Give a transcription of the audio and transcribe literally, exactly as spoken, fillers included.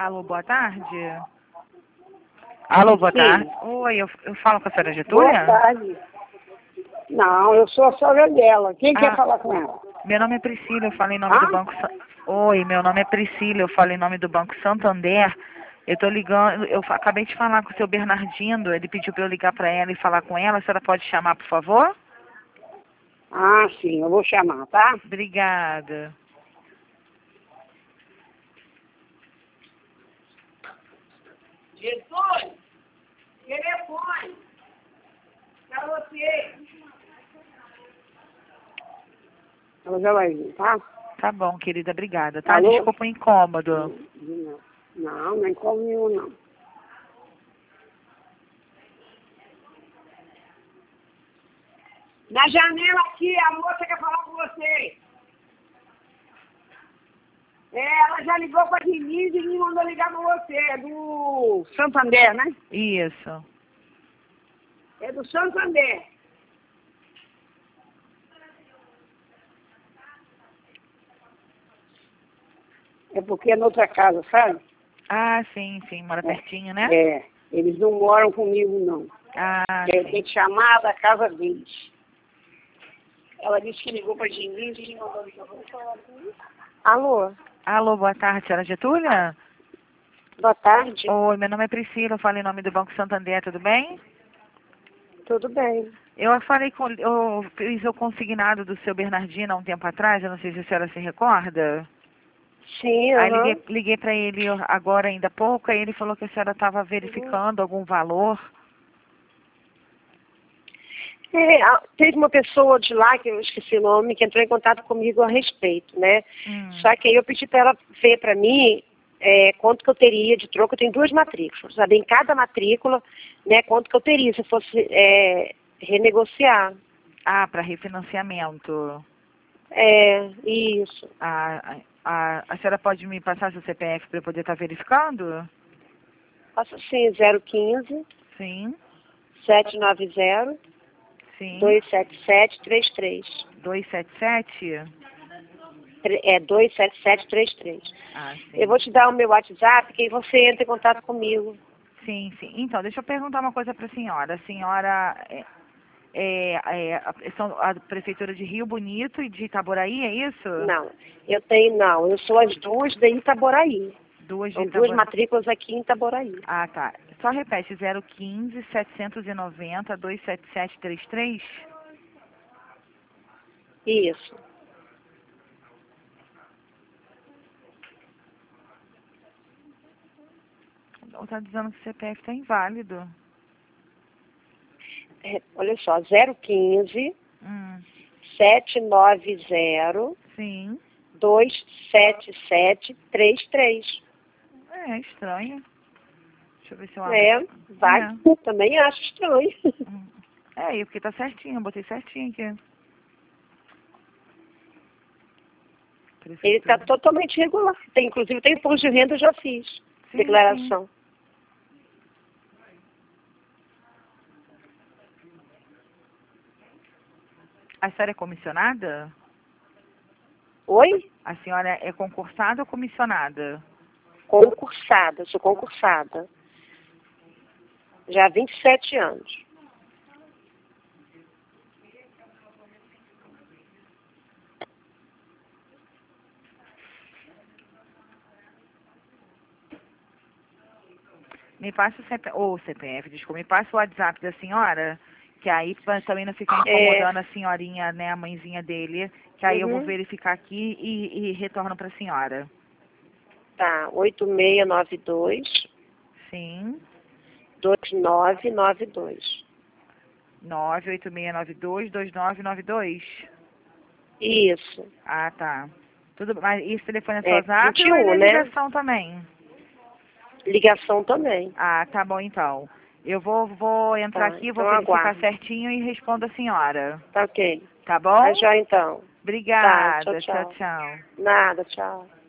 Alô, boa tarde. Alô, boa Sim. tarde. Oi, eu, eu falo com a senhora Getúlia? Boa tarde. Não, eu sou a sogra dela. Quem Ah. quer falar com ela? Meu nome é Priscila, eu falo em nome Ah? do Banco... Sa- Oi, meu nome é Priscila, eu falo em nome do Banco Santander. Eu tô ligando, eu fa- acabei de falar com o seu Bernardino, ele pediu para eu ligar para ela e falar com ela. A senhora pode chamar, por favor? Ah, sim, eu vou chamar, tá? Obrigada. Jesus, telefone pra você. Ela já vai vir, tá? Tá bom, querida, obrigada, tá? Alô? Desculpa o incômodo. Não, não, não é como nenhum, não. Na janela aqui, a moça quer falar com você. É, ela já ligou pra Denise e me mandou ligar pra você. É do Santander, né? Isso. É do Santander. É porque é noutra casa, sabe? Ah, sim, sim, mora pertinho, né? É, eles não moram comigo, não. Ah, Eu sim. tenho que chamar da casa deles. Ela disse que ligou pra Denise e me mandou ligar pra você. Alô? Alô, boa tarde, senhora Getúlia? Boa tarde. Oi, meu nome é Priscila, eu falo em nome do Banco Santander, tudo bem? Tudo bem. Eu falei com, eu fiz o consignado do seu Bernardino há um tempo atrás, eu não sei se a senhora se recorda. Sim, Aí aham. liguei, liguei para ele agora ainda há pouco, aí ele falou que a senhora estava verificando algum valor. É, a- teve uma pessoa de lá, que eu esqueci o nome, que entrou em contato comigo a respeito, né? Hum. Só que aí eu pedi para ela ver para mim é, quanto que eu teria de troco. Eu tenho duas matrículas, saber em cada matrícula, né, quanto que eu teria se eu fosse é, renegociar. Ah, para refinanciamento. É, isso. A, a, a senhora pode me passar seu C P F para eu poder estar verificando? Faço assim, zero quinze, Sim, sete nove zero, sim. dois sete sete três três. dois sete sete? É, dois sete sete três três. Ah, sim. Eu vou te dar o meu WhatsApp, que aí você entra em contato comigo. Sim, sim. Então, deixa eu perguntar uma coisa para a senhora. A senhora é, é, é a, são a prefeitura de Rio Bonito e de Itaboraí, é isso? Não, eu tenho, não, eu sou as duas de Itaboraí. Duas de São duas Itaboraí. matrículas aqui em Itaboraí. Ah, tá. Só repete, zero quinze, setecentos e noventa, dois sete sete três três? Isso. Está dizendo que o C P F está inválido. É, olha só, zero quinze, Hum, sete nove zero, sim. dois sete sete três três. É estranho. Deixa eu ver se eu abro. É, vai. É. Também acho estranho. Hum. É, e porque tá certinho, eu botei certinho aqui. Ele está Prefeitura. totalmente regular. Tem, inclusive, tem imposto de renda, eu já fiz. Sim, Declaração. A senhora é comissionada? Oi? A senhora é concursada ou comissionada? Concursada, sou concursada. Já há vinte e sete anos. Me passa o C P F, ou C P F, desculpa, me passa o WhatsApp da senhora, que aí pra também não ficar incomodando a senhorinha, né, a mãezinha dele, que aí eu vou Uhum. verificar aqui e, e retorno pra senhora. Tá, oito seis nove dois, Sim, dois nove nove dois. nove oito seis nove dois, dois nove nove dois. Isso. Ah, tá. Tudo, mas esse telefone é só É, zap vinte e ou ele um, é né? ligação também? Ligação também. Ah, tá bom então. Eu vou, vou entrar Tá, aqui, vou então verificar aguarde. certinho e respondo a senhora. Tá ok. Tá bom? Tá já então. Tá, tchau, Obrigada. Tchau, tchau. tchau. Nada, tchau.